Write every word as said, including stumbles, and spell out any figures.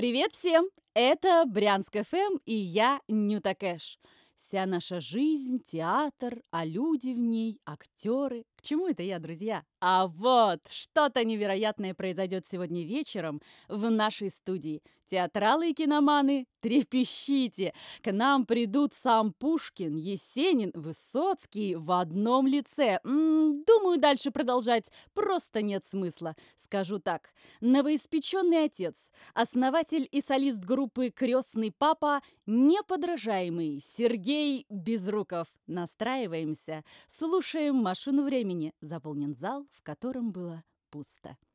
Привет всем! Это Брянск эф эм и я, Нюта Кэш. Вся наша жизнь– театр, а люди в ней– актеры. К чему это я, друзья? А вот, что-то невероятное произойдет сегодня вечером в нашей студии. Театралы и киноманы, трепещите! К нам придут сам Пушкин, Есенин, Высоцкий в одном лице. М, думаю, дальше продолжать просто нет смысла. Скажу так, новоиспеченный отец, основатель и солист группы «Крестный папа», неподражаемый Сергей Безруков. Настраиваемся, слушаем «Машину времени». Заполнен зал, в котором было пусто.